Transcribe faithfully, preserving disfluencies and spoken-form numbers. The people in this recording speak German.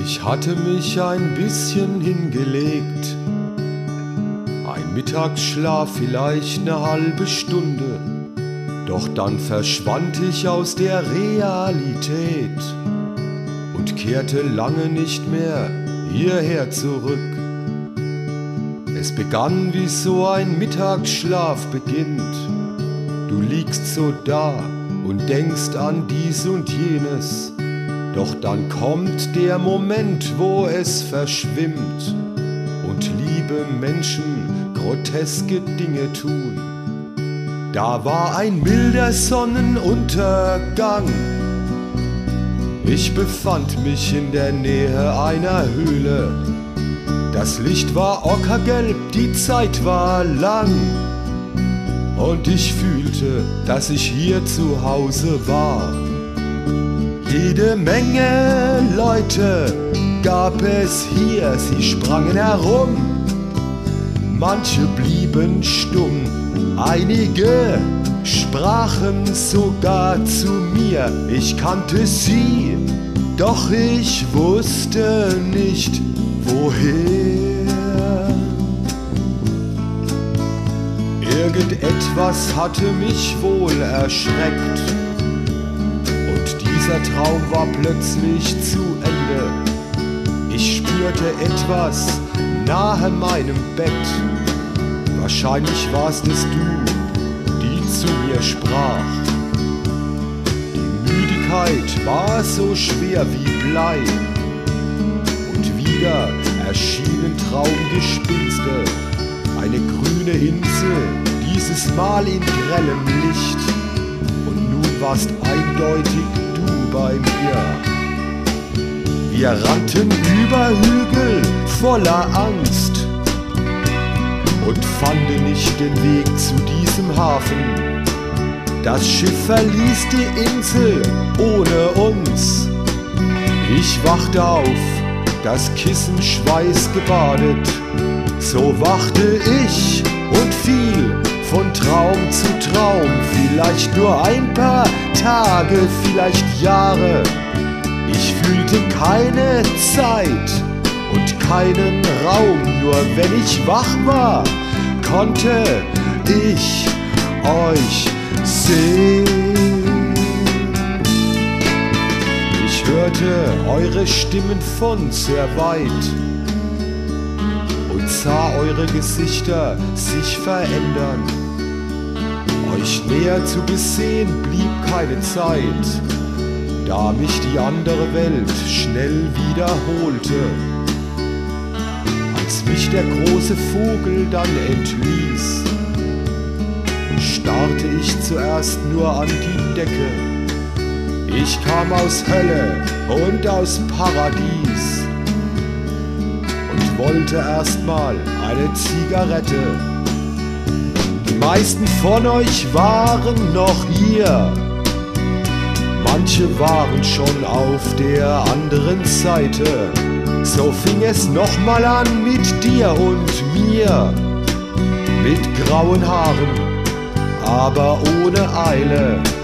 Ich hatte mich ein bisschen hingelegt, ein Mittagsschlaf vielleicht eine halbe Stunde, doch dann verschwand ich aus der Realität und kehrte lange nicht mehr hierher zurück. Es begann, wie so ein Mittagsschlaf beginnt. Du liegst so da und denkst an dies und jenes, doch dann kommt der Moment, wo es verschwimmt und liebe Menschen groteske Dinge tun. Da war ein milder Sonnenuntergang. Ich befand mich in der Nähe einer Höhle. Das Licht war ockergelb, die Zeit war lang. Und ich fühlte, dass ich hier zu Hause war. Jede Menge Leute gab es hier, sie sprangen herum. Manche blieben stumm, einige sprachen sogar zu mir. Ich kannte sie, doch ich wusste nicht, woher. Irgendetwas hatte mich wohl erschreckt. Dieser Traum war plötzlich zu Ende. Ich spürte etwas nahe meinem Bett. Wahrscheinlich warst es du, die zu mir sprach. Die Müdigkeit war so schwer wie Blei. Und wieder erschienen Traumgespinste. Eine grüne Insel, dieses Mal in grellem Licht. Und nun warst eindeutig bei mir. Wir rannten über Hügel voller Angst und fanden nicht den Weg zu diesem Hafen. Das Schiff verließ die Insel ohne uns. Ich wachte auf, das Kissen schweißgebadet. So wachte ich und fiel von Traum zu Traum, vielleicht nur ein paar Tage, vielleicht Jahre. Ich fühlte keine Zeit und keinen Raum, nur wenn ich wach war, konnte ich euch sehen. Ich hörte eure Stimmen von sehr weit und sah eure Gesichter sich verändern. Euch näher zu besehen blieb keine Zeit, da mich die andere Welt schnell wiederholte. Als mich der große Vogel dann entließ, starrte ich zuerst nur an die Decke. Ich kam aus Hölle und aus Paradies und wollte erstmal eine Zigarette. Die meisten von euch waren noch hier, manche waren schon auf der anderen Seite. So fing es nochmal an mit dir und mir, mit grauen Haaren, aber ohne Eile.